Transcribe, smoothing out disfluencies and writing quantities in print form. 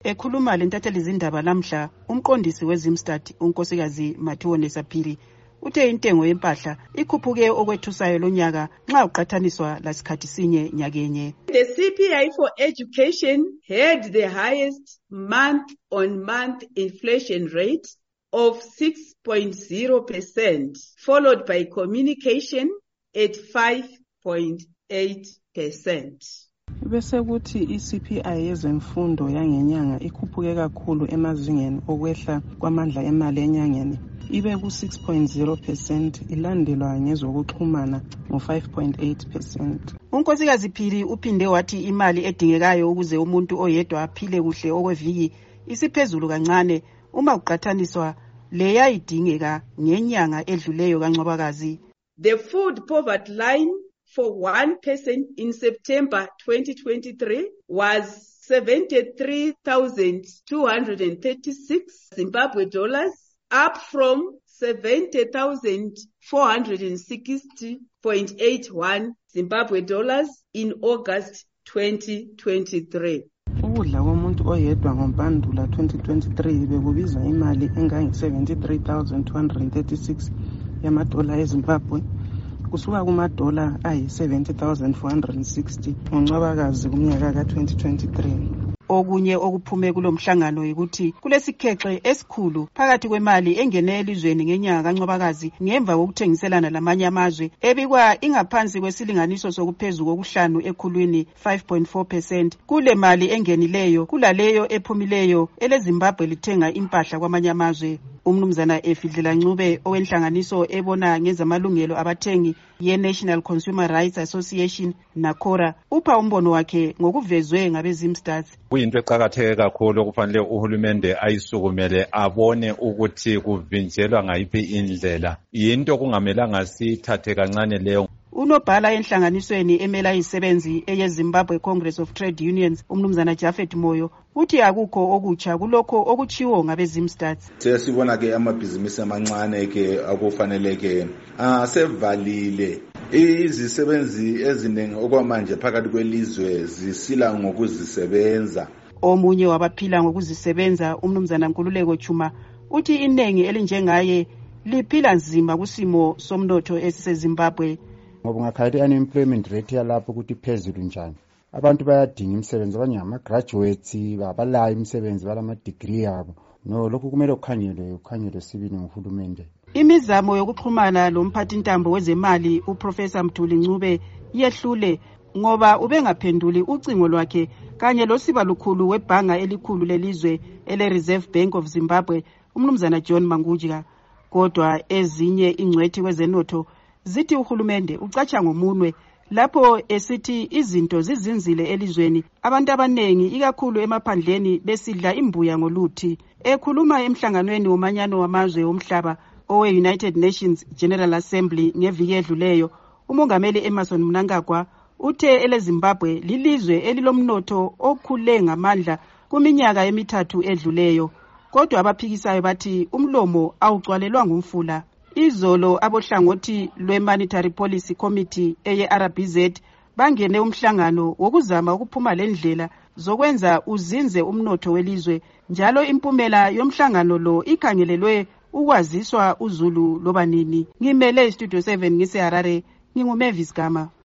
Ekhuluma lentatheli zindaba lamhla, umqondisi weZimstat unkosikazi Mathiwonesa Phiri uthe intengo yempahla ikhuphuke okwethusayo lonyaka nxa uqhathaniswa lasikhathi sinye nyakenye. The CPI for education had the highest month-on-month inflation rate of 6.0%, followed by communication at 5.8%. Bese kuthi i-CPI yezemfundo yangenyanga ikhuphuke kakhulu emazingeni okwehla kwamandla emali enyangeni ibe ku-6.0%, ilandelwa ngezokuxhumana ngo-5.8%. Unkosikazi Phiri uphinde wathi imali edingekayo ukuze umuntu oyedwa aphile kuhle okweviki isiphezulu kancane uma uqhathaniswa leyayidingeka ngenyanga edluleyo kaNcwabakazi. The food poverty line for one person in September 2023 was 73,236 Zimbabwe dollars, up from 70,460.81 Zimbabwe dollars in August 2023. Ukudla komuntu oyedwa ngoMpandula 2023 bekubiza imali engange-73,236 yamadola eZimbabwe kusuka kumadola ayi-70,460 ngoNcwabakazi kumnyaka ka-2023. Okunye okuphume kulomhlangano ukuthi kulesikhexe esikhulu phakathi kwemali engene elizweni ngenyanga kaNcwabakazi ngemva kokuthengiselana lamanye amazwe ebikwa ingaphansi kwesilinganiso sokuphezulu kokuhlanu ekhulwini 5.4%. Kule mali engenileyo kulaleyo ephumileyo eleZimbabwe lithenga impahla kwamanye amazwe. Umnumzana Efidlela Ncube owenhlanganiso ebona ngezamalungelo abathengi ye-National Consumer Rights Association NACORA upha umbono wakhe ngokuvezwe ngabeZimstat. Kuyinto eqakatheke kakhulu okufanele uhulumende ayisukumele abone ukuthi kuvinjelwa ngayiphi indlela. Yinto kungamelanga sithathe kancane leyo. Unobhala enhlanganisweni emela izisebenzi eyeZimbabwe Congress of Trade Unions umnumzana Jafet Moyo uthi akukho okutsha kulokho okuchiwo ngabeZimstat. Siyabona ke amabhizinisi amancane ke akufanele ke sevalile izisebenzi eziningi okwamanje phakathi kwelizwe zisila ngokuzisebenza. Omunye wabaphila ngokuzisebenza umnumzana Nkululeko Chuma uthi inengi elinjengaye liphila nzima kusimo somnotho esiseZimbabwe. Ngoba ungakhala i-unemployment rate yalapho ukuthi phezulu njani. Abantu bayadinga imisebenzi, abanye ama-graduates abalayo imisebenzi balama-degree yabo. No, lokhu kumele ukhangelwe sibili nguhulumende. Imizamo yokuxhumana lomphathintambo wezemali uProfessor Mthuli Ncube yehlule ngoba ubengaphenduli ucingo lwakhe kanye losiba lukhulu webhanga elikhulu lelizwe ele-Reserve Bank of Zimbabwe umnumzana John Mangujika. Kodwa ezinye ingcwethi kwezenotho zithi uhulumende ucatsha ngomunwe lapho esithi izinto zizinzile elizweni, abantu abanengi ikakhulu emaphandleni besidla imbuya ngoluthi. Ekhuluma emhlanganweni womanyano wamazwe omhlaba owe-United Nations General Assembly ngeviki edluleyo, umongameli Emmerson Mnangagwa uthe eleZimbabwe lilizwe elilomnotho okhule ngamandla kuminyaka emithathu edluleyo, kodwa abaphikisayo bathi umlomo awugcwalelwa ngumfula. Izolo abohlangothi lwe-Monetary Policy Committee eye-RBZ bangene umhlangano wokuzama ukuphuma lendlela zokwenza uzinze umnotho welizwe, njalo impumela yomhlangano lo ikhangelelwe ukwaziswa uzulu loba nini. Ngimele iStudio 7 ngiseHarare, nginguMavis Gama.